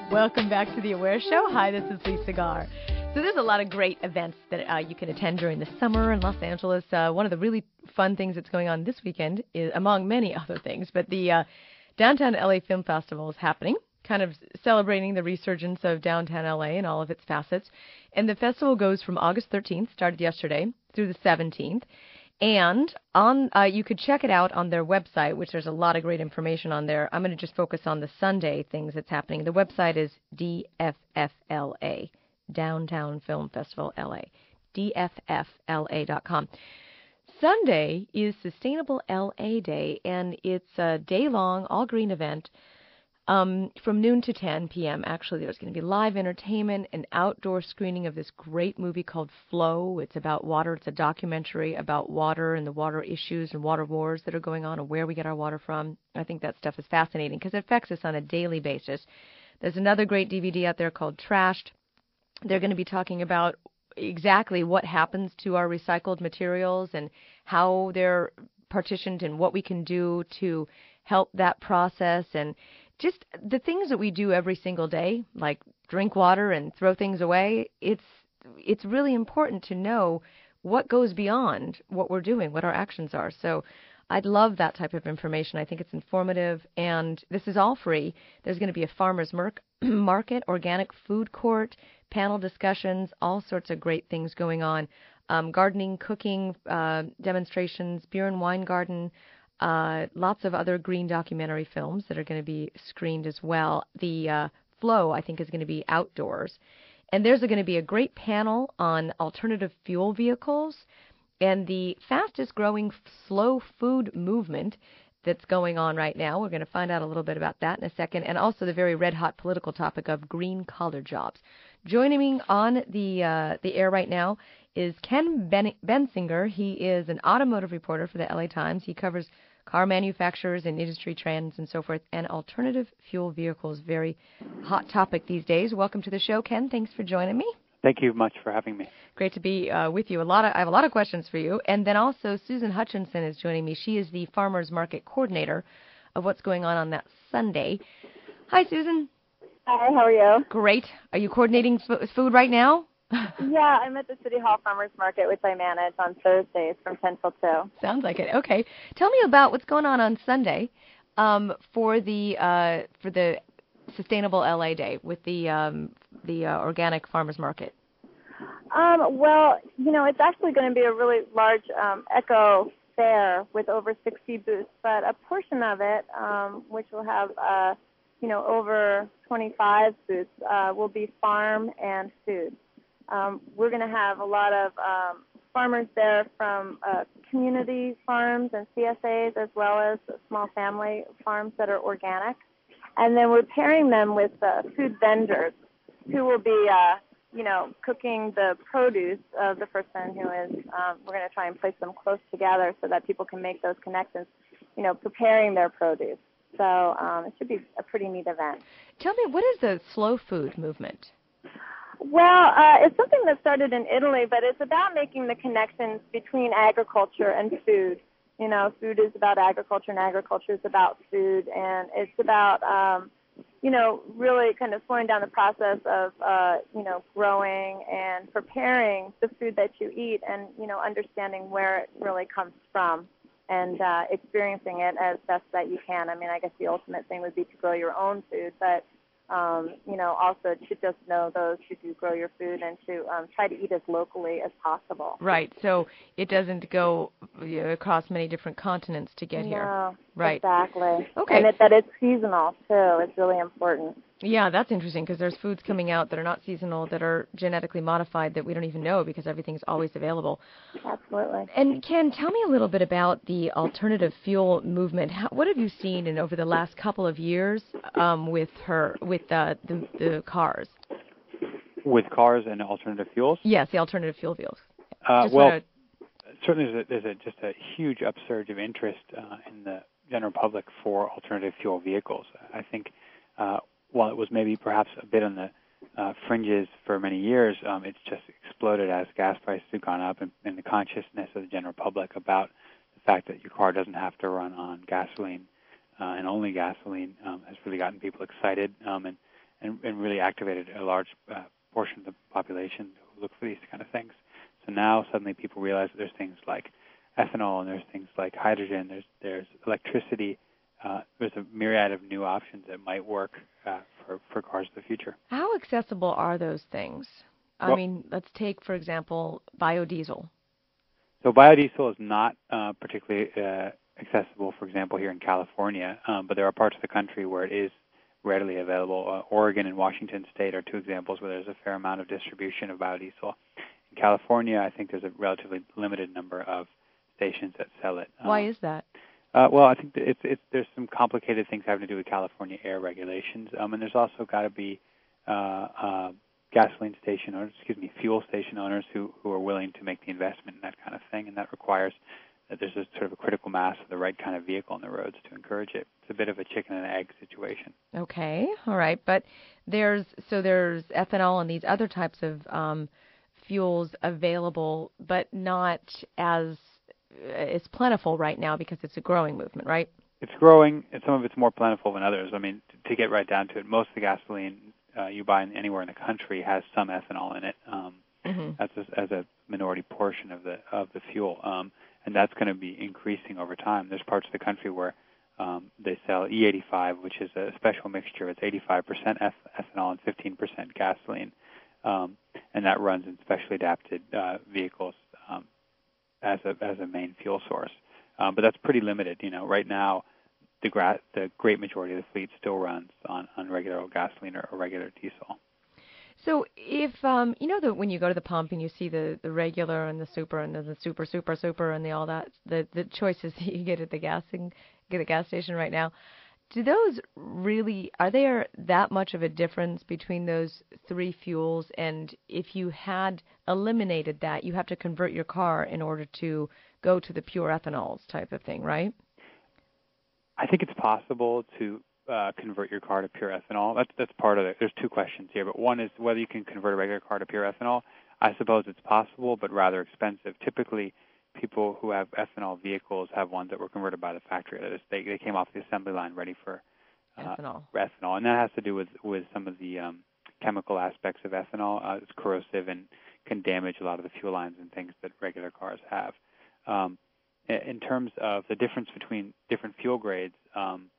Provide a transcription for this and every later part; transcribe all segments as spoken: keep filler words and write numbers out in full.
Welcome back to The Aware Show. Hi, this is Lisa Garr. So there's a lot of great events that uh, you can attend during the summer in Los Angeles. Uh, one of the really fun things that's going on this weekend is, among many other things, but the uh, Downtown L A Film Festival is happening, kind of celebrating the resurgence of downtown L A and all of its facets. And the festival goes from August thirteenth, started yesterday, through the seventeenth. And on uh, you could check it out on their website, which there's a lot of great information on there. I'm going to just focus on the Sunday things that's happening. The website is D F F L A, Downtown Film Festival L A, D F F L A dot com. Sunday is Sustainable L A Day, and it's a day-long, all-green event. Um, from noon to ten p.m., actually, there's going to be live entertainment, an outdoor screening of this great movie called Flow. It's about water. It's a documentary about water and the water issues and water wars that are going on and where we get our water from. I think that stuff is fascinating because it affects us on a daily basis. There's another great D V D out there called Trashed. They're going to be talking about exactly what happens to our recycled materials and how they're partitioned and what we can do to help that process, and just the things that we do every single day, like drink water and throw things away. It's it's really important to know what goes beyond what we're doing, what our actions are. So I'd love that type of information. I think it's informative, and this is all free. There's going to be a farmer's market, organic food court, panel discussions, all sorts of great things going on. Um, gardening, cooking, uh, demonstrations, beer and wine garden, Uh, lots of other green documentary films that are going to be screened as well. The uh, Flow, I think, is going to be outdoors. And there's going to be a great panel on alternative fuel vehicles and the fastest growing slow food movement that's going on right now. We're going to find out a little bit about that in a second. And also the very red-hot political topic of green collar jobs. Joining me on the uh, the air right now is Ken ben- Bensinger. He is an automotive reporter for the L A Times. He covers car manufacturers and industry trends and so forth, and alternative fuel vehicles, very hot topic these days. Welcome to the show, Ken. Thanks for joining me. Thank you much for having me. Great to be uh, with you. A lot of, I have a lot of questions for you. And then also Susan Hutchinson is joining me. She is the Farmers Market Coordinator of what's going on on that Sunday. Hi, Susan. Hi, how are you? Great. Are you coordinating f- food right now? Yeah, I'm at the City Hall Farmers Market, which I manage on Thursdays from ten till two. Sounds like it. Okay. Tell me about what's going on on Sunday um, for the uh, for the Sustainable L A Day with the um, the uh, organic farmers market. Um, well, you know, it's actually going to be a really large um, eco fair with over sixty booths, but a portion of it, um, which will have, uh, you know, over twenty-five booths, uh, will be farm and food. Um, we're going to have a lot of um, farmers there from uh, community farms and C S As, as well as small family farms that are organic. And then we're pairing them with uh, food vendors who will be, uh, you know, cooking the produce of the person who is, um, we're going to try and place them close together so that people can make those connections, you know, preparing their produce. So um, it should be a pretty neat event. Tell me, what is the slow food movement? Well, uh, it's something that started in Italy, but it's about making the connections between agriculture and food. You know, food is about agriculture, and agriculture is about food, and it's about, um, you know, really kind of slowing down the process of, uh, you know, growing and preparing the food that you eat, and, you know, understanding where it really comes from and uh, experiencing it as best that you can. I mean, I guess the ultimate thing would be to grow your own food, but Um, you know, also to just know those who do grow your food and to um, try to eat as locally as possible. Right. So it doesn't go you know, across many different continents to get no, here. Right. Exactly. Okay. And it, that it's seasonal, too. It's really important. Yeah, that's interesting because there's foods coming out that are not seasonal, that are genetically modified that we don't even know because everything's always available. Absolutely. And Ken, tell me a little bit about the alternative fuel movement. How, what have you seen in over the last couple of years um, with her with uh, the the cars? With cars and alternative fuels? Yes, the alternative fuel fuels. Uh, well, wanna... certainly there's, a, there's a, just a huge upsurge of interest uh, in the general public for alternative fuel vehicles. I think uh, while it was maybe perhaps a bit on the uh, fringes for many years, um, it's just exploded as gas prices have gone up, and, and the consciousness of the general public about the fact that your car doesn't have to run on gasoline uh, and only gasoline um, has really gotten people excited. Um, and and, and really activated a large uh, portion of the population who look for these kind of things. So now suddenly people realize that there's things like ethanol and there's things like hydrogen, there's there's electricity, uh, there's a myriad of new options that might work uh, for, for cars of the future. How accessible are those things? I Well, mean, let's take, for example, biodiesel. So biodiesel is not uh, particularly uh, accessible, for example, here in California, um, but there are parts of the country where it is readily available. Uh, Oregon and Washington State are two examples where there's a fair amount of distribution of biodiesel. In California, I think there's a relatively limited number of stations that sell it. Why um, is that? Uh, well, I think that it's, it's, there's some complicated things having to do with California air regulations, um, and there's also got to be uh, uh, gasoline station owners, excuse me, fuel station owners who, who are willing to make the investment in that kind of thing, and that requires that there's a sort of a critical mass of the right kind of vehicle on the roads to encourage it. It's a bit of a chicken and egg situation. Okay, all right, but there's so there's ethanol and these other types of um, fuels available, but not as as plentiful right now because it's a growing movement, right? It's growing, and some of it's more plentiful than others. I mean, to, to get right down to it, most of the gasoline uh, you buy in, anywhere in the country has some ethanol in it. Um, mm-hmm. That's a, as a minority portion of the of the fuel, um, and that's going to be increasing over time. There's parts of the country where um, they sell E eighty-five, which is a special mixture. It's eighty-five percent eth- ethanol and fifteen percent gasoline, um, and that runs in specially adapted uh, vehicles um, as a as a main fuel source. Um, but that's pretty limited. You know, right now, the gra- the great majority of the fleet still runs on, on regular old gasoline or, or regular diesel. So if, um, you know, the, when you go to the pump and you see the, the regular and the super and the, the super, super, super and the all that, the, the choices that you get at the gas and get at the gas station right now, do those really, are there that much of a difference between those three fuels? And if you had eliminated that, you have to convert your car in order to go to the pure ethanols type of thing, right? I think it's possible to uh, convert your car to pure ethanol. That's that's part of it. There's two questions here, but one is whether you can convert a regular car to pure ethanol. I suppose it's possible, but rather expensive. Typically, people who have ethanol vehicles have ones that were converted by the factory. That is, they they came off the assembly line ready for uh, ethanol. ethanol, and that has to do with with some of the um, chemical aspects of ethanol. Uh, it's corrosive and can damage a lot of the fuel lines and things that regular cars have. Um, in terms of the difference between different fuel grades, um,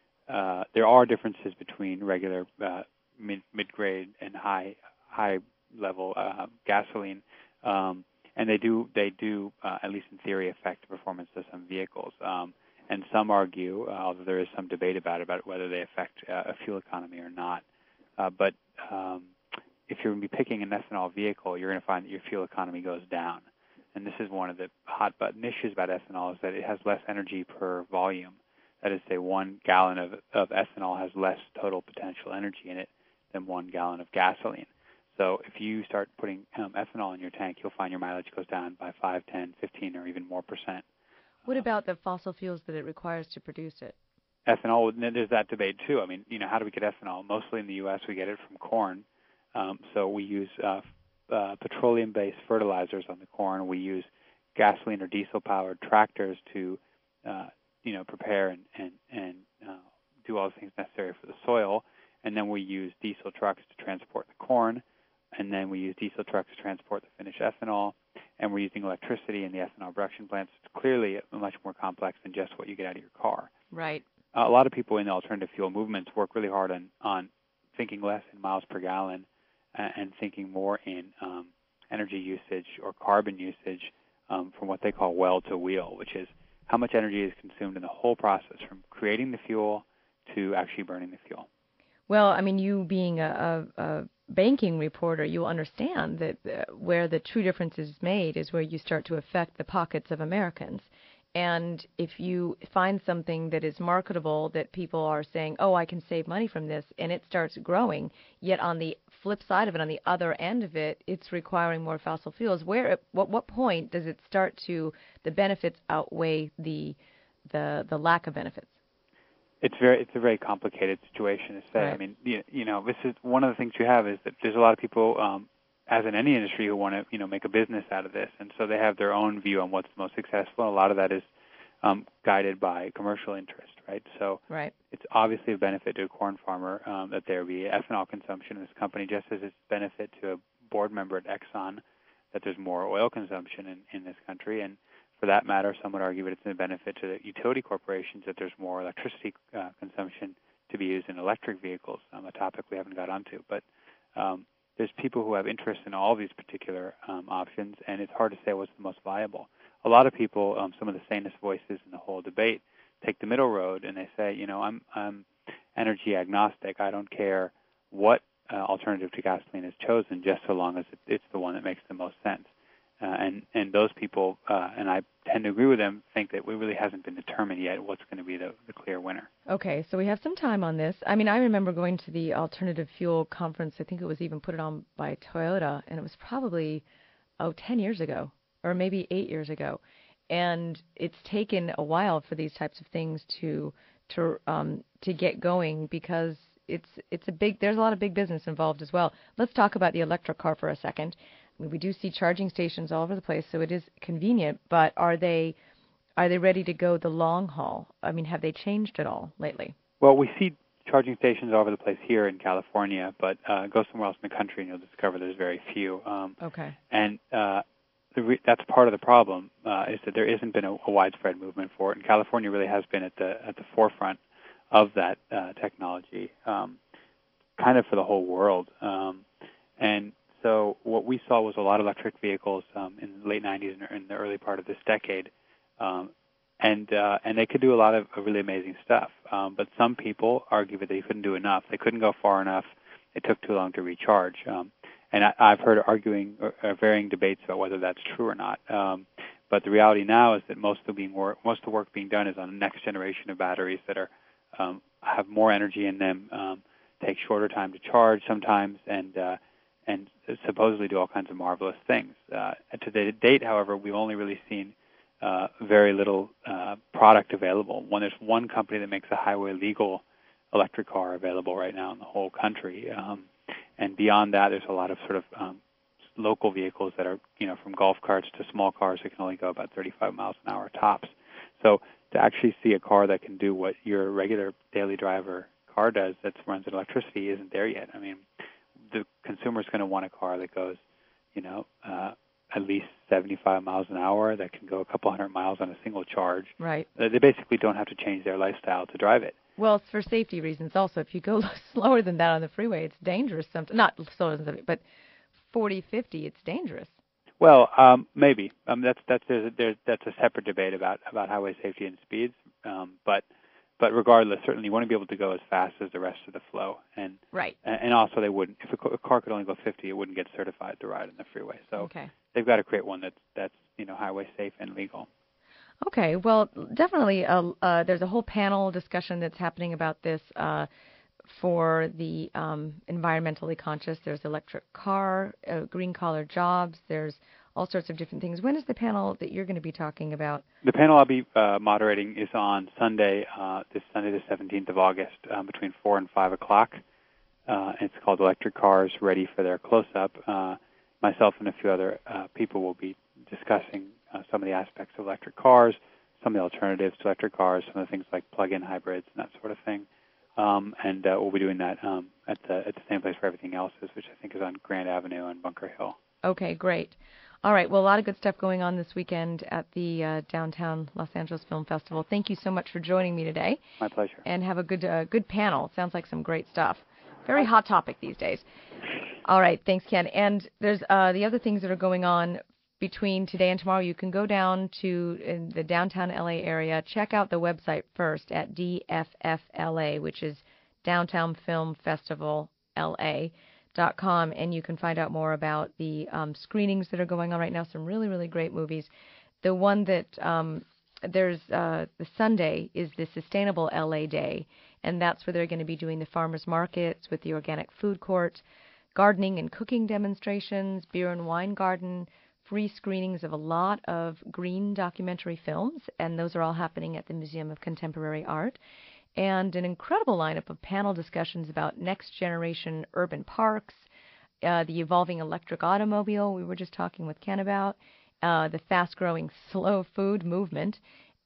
uh, there are differences between regular uh, mid, mid-grade and high high-level uh, gasoline, um, and they do they do uh, at least in theory affect the performance of some vehicles. Um, and some argue, uh, although there is some debate about it, about whether they affect uh, a fuel economy or not. Uh, but um, if you're going to be picking an ethanol vehicle, you're going to find that your fuel economy goes down. And this is one of the hot button issues about ethanol, is that it has less energy per volume. That is, say, one gallon of, of ethanol has less total potential energy in it than one gallon of gasoline. So if you start putting um, ethanol in your tank, you'll find your mileage goes down by five, ten, fifteen, or even more percent. What about the fossil fuels that it requires to produce it? Ethanol, there's that debate, too. I mean, you know, how do we get ethanol? Mostly in the U S we get it from corn. Um, so we use uh, Uh, petroleum-based fertilizers on the corn. We use gasoline or diesel-powered tractors to, uh, you know, prepare and and, and uh, do all the things necessary for the soil. And then we use diesel trucks to transport the corn. And then we use diesel trucks to transport the finished ethanol. And we're using electricity in the ethanol production plants. It's clearly much more complex than just what you get out of your car. Right. Uh, a lot of people in the alternative fuel movements work really hard on on thinking less in miles per gallon and thinking more in um, energy usage or carbon usage um, from what they call well to wheel, which is how much energy is consumed in the whole process from creating the fuel to actually burning the fuel. Well, I mean, you being a, a, a banking reporter, you'll understand that uh, where the true difference is made is where you start to affect the pockets of Americans. And if you find something that is marketable that people are saying, oh, I can save money from this, and it starts growing, yet on the flip side of it, on the other end of it, it's requiring more fossil fuels, where, what, what point does it start to, the benefits outweigh the, the, the lack of benefits? It's very, it's a very complicated situation to say. Right. I mean, you, you know, this is one of the things you have is that there's a lot of people, um, as in any industry, who want to, you know, make a business out of this, and so they have their own view on what's most successful. And a lot of that is um, guided by commercial interest, right? So right. it's obviously a benefit to a corn farmer um, that there be ethanol consumption in this company, just as it's a benefit to a board member at Exxon that there's more oil consumption in, in this country. And for that matter, some would argue that it's a benefit to the utility corporations that there's more electricity uh, consumption to be used in electric vehicles, um, a topic we haven't got onto. But um, there's people who have interest in all these particular um, options, and it's hard to say what's the most viable. A lot of people, um, some of the sanest voices in the whole debate, take the middle road, and they say, you know, I'm, I'm energy agnostic. I don't care what uh, alternative to gasoline is chosen, just so long as it, it's the one that makes the most sense. Uh, and, and those people, uh, and I tend to agree with them, think that it really hasn't been determined yet what's going to be the, the clear winner. Okay, so we have some time on this. I mean, I remember going to the alternative fuel conference. I think it was even put on by Toyota, and it was probably, oh, ten years ago, or maybe eight years ago. And it's taken a while for these types of things to to um, to get going because it's it's a big. There's a lot of big business involved as well. Let's talk about the electric car for a second. I mean, we do see charging stations all over the place, so it is convenient. But are they are they ready to go the long haul? I mean, have they changed at all lately? Well, we see charging stations all over the place here in California, but uh, go somewhere else in the country and you'll discover there's very few. Um, okay. And uh, the re- that's part of the problem uh, is that there isn't been a, a widespread movement for it. And California really has been at the at the forefront of that uh, technology, um, kind of for the whole world. Um, and so what we saw was a lot of electric vehicles um, in the late nineties and in the early part of this decade. Um, and uh, and they could do a lot of really amazing stuff. Um, but some people argue that they couldn't do enough. They couldn't go far enough. It took too long to recharge. Um, and I, I've heard arguing or, or varying debates about whether that's true or not. Um, but the reality now is that most of the being work, most of the work being done is on the next generation of batteries that are um, have more energy in them, um, take shorter time to charge sometimes, and uh, and supposedly do all kinds of marvelous things. Uh, to the date, however, we've only really seen uh, very little uh, product available. When there's one company that makes a highway legal electric car available right now in the whole country, um, and beyond that, there's a lot of sort of um, local vehicles that are, you know, from golf carts to small cars that can only go about thirty-five miles an hour tops. So to actually see a car that can do what your regular daily driver car does that runs on electricity isn't there yet. I mean, the consumer's going to want a car that goes, you know, uh, at least seventy-five miles an hour, that can go a couple hundred miles on a single charge. Right. Uh, they basically don't have to change their lifestyle to drive it. Well, it's for safety reasons also. If you go slower than that on the freeway, it's dangerous. Sometimes. Not slower than that, but forty, fifty, it's dangerous. Well, um, maybe. Um, that's that's there's a, there's that's a separate debate about, about highway safety and speeds. Um, but but regardless, certainly you want to be able to go as fast as the rest of the flow. And right. And also, they wouldn't. If a car could only go fifty, it wouldn't get certified to ride on the freeway. So okay. They've got to create one that's that's you know highway safe and legal. Okay. Well, definitely. Uh, uh, there's a whole panel discussion that's happening about this. Uh, For the um, environmentally conscious, there's electric car, uh, green collar jobs. There's all sorts of different things. When is the panel that you're going to be talking about? The panel I'll be uh, moderating is on Sunday, uh, this Sunday the seventeenth of August, um, between four and five o'clock. Uh, it's called Electric Cars Ready for Their Close-Up. Uh, myself and a few other uh, people will be discussing uh, some of the aspects of electric cars, some of the alternatives to electric cars, some of the things like plug-in hybrids and that sort of thing. Um, and uh, we'll be doing that um, at the at the same place where everything else is, which I think is on Grand Avenue and Bunker Hill. Okay, great. All right, well, a lot of good stuff going on this weekend at the uh, downtown Los Angeles Film Festival. Thank you so much for joining me today. My pleasure. And have a good uh, good panel. Sounds like some great stuff. Very hot topic these days. All right, thanks, Ken. And there's uh, the other things that are going on between today and tomorrow. You can go down to in the downtown L A area. Check out the website first at D F F L A, which is Downtown Film Festival L A dot com, and you can find out more about the um, screenings that are going on right now. Some really, really great movies. The one that um, there's uh, the Sunday is the Sustainable L A Day, and that's where they're going to be doing the farmers markets with the organic food court, gardening and cooking demonstrations, beer and wine garden, free screenings of a lot of green documentary films, and those are all happening at the Museum of Contemporary Art, and an incredible lineup of panel discussions about next-generation urban parks, uh, the evolving electric automobile we were just talking with Ken about, uh, the fast-growing slow food movement,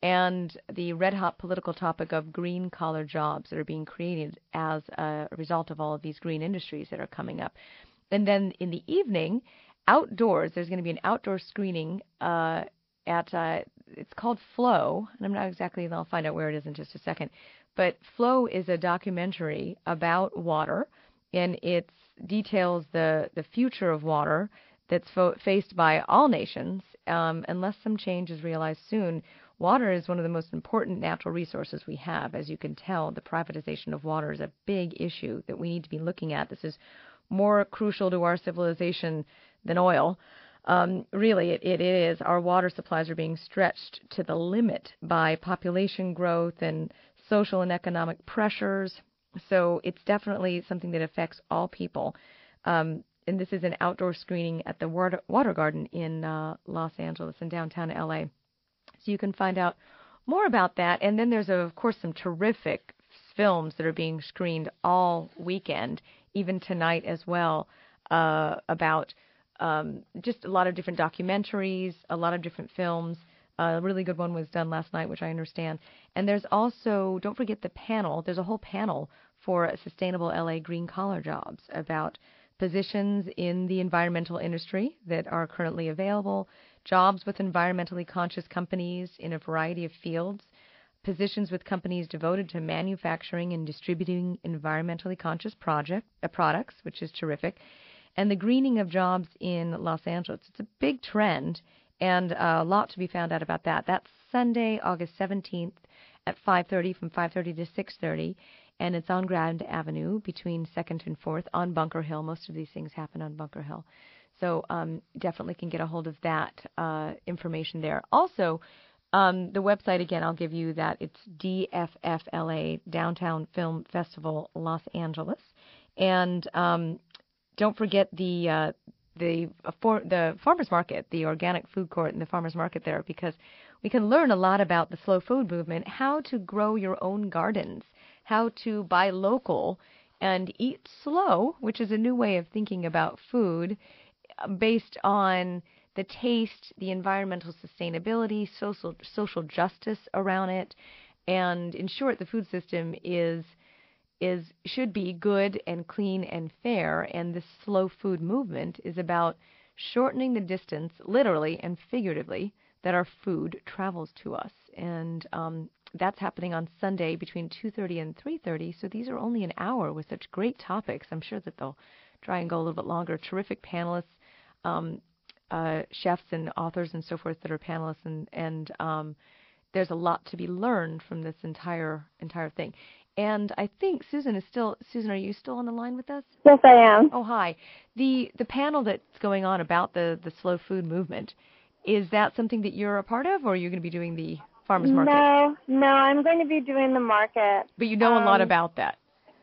and the red-hot political topic of green-collar jobs that are being created as a result of all of these green industries that are coming up. And then in the evening, outdoors, there's going to be an outdoor screening uh, at, uh, it's called Flow, and I'm not exactly, and I'll find out where it is in just a second, but Flow is a documentary about water, and it details the, the future of water that's fo- faced by all nations, um, unless some change is realized soon. Water is one of the most important natural resources we have. As you can tell, the privatization of water is a big issue that we need to be looking at. This is more crucial to our civilization than oil. Um, really, it, it is. Our water supplies are being stretched to the limit by population growth and social and economic pressures. So it's definitely something that affects all people. Um, and this is an outdoor screening at the Water, Water Garden in uh, Los Angeles, in downtown L A. So you can find out more about that. And then there's, of course, some terrific films that are being screened all weekend, even tonight as well, uh, about um, just a lot of different documentaries, a lot of different films. Uh, a really good one was done last night, which I understand. And there's also, don't forget the panel. There's a whole panel for sustainable L A green-collar jobs about positions in the environmental industry that are currently available, jobs with environmentally conscious companies in a variety of fields, positions with companies devoted to manufacturing and distributing environmentally conscious project, uh, products, which is terrific, and the greening of jobs in Los Angeles. It's a big trend, and a lot to be found out about that. That's Sunday, August seventeenth at five thirty, from five thirty to six thirty, and it's on Grand Avenue between second and fourth on Bunker Hill. Most of these things happen on Bunker Hill. So um, definitely can get a hold of that uh, information there. Also, um, the website, again, I'll give you that. It's D F F L A, Downtown Film Festival, Los Angeles. And um, don't forget the uh, the uh, for, the farmers market, the organic food court and the farmers market there, because we can learn a lot about the slow food movement, how to grow your own gardens, how to buy local and eat slow, which is a new way of thinking about food, based on the taste, the environmental sustainability, social social justice around it, and in short, the food system is is should be good and clean and fair. And this slow food movement is about shortening the distance, literally and figuratively, that our food travels to us. And um, that's happening on Sunday between two thirty and three thirty. So these are only an hour with such great topics. I'm sure that they'll try and go a little bit longer. Terrific panelists. Um, uh, chefs and authors and so forth that are panelists, and, and um, there's a lot to be learned from this entire entire thing. And I think Susan is still, Susan, are you still on the line with us? Yes, I am. Oh, hi. The the panel that's going on about the, the slow food movement, is that something that you're a part of, or are you going to be doing the farmers market? No, no, I'm going to be doing the market. But you know um, a lot about that.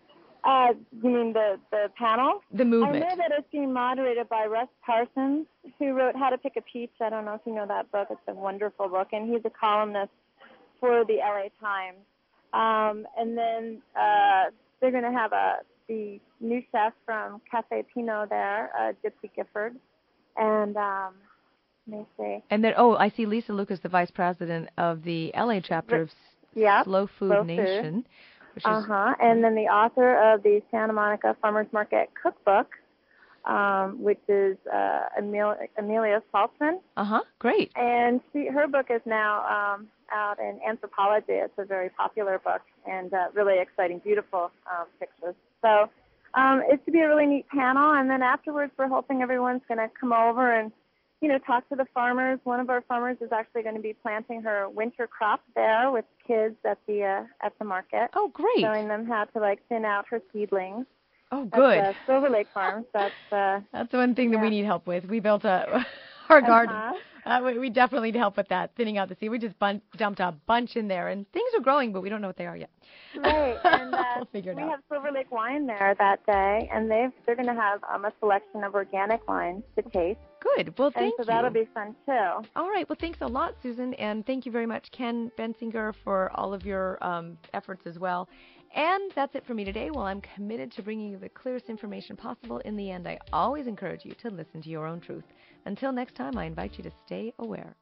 Uh, you mean the, the panel? The movement. I know that it's being moderated by Russ Parsons, who wrote How to Pick a Peach. I don't know if you know that book. It's a wonderful book, and he's a columnist for the L A Times. Um, and then uh, they're going to have a the new chef from Cafe Pinot there, uh, Gypsy Gifford, and um, let me see. And then, oh, I see Lisa Lucas, the vice president of the L A chapter of yep, Slow Food Slow Nation. Food. Uh-huh, and then the author of the Santa Monica Farmers Market Cookbook, um, which is uh, Emil- Amelia Saltzman. Uh-huh, great. And she, her book is now um, out in Anthropology. It's a very popular book and uh, really exciting, beautiful um, pictures. So um, it should be a really neat panel, and then afterwards we're hoping everyone's going to come over and you know, talk to the farmers. One of our farmers is actually going to be planting her winter crop there with kids at the uh, at the market. Oh, great! Showing them how to like thin out her seedlings. Oh, good. That's, uh, Silver Lake Farms. That's uh, that's one thing yeah. that we need help with. We built a our garden. Uh-huh. Uh, we, we definitely need help with that, thinning out the seed. We just bun- dumped a bunch in there, and things are growing, but we don't know what they are yet. Right, and uh, we'll figure it we out. have Silver Lake wine there that day, and they've they're going to have um, a selection of organic wines to taste. Good. Well, thank you. And so that'll be fun, too. All right. Well, thanks a lot, Susan. And thank you very much, Ken Bensinger, for all of your um, efforts as well. And that's it for me today. While I'm committed to bringing you the clearest information possible, in the end, I always encourage you to listen to your own truth. Until next time, I invite you to stay aware.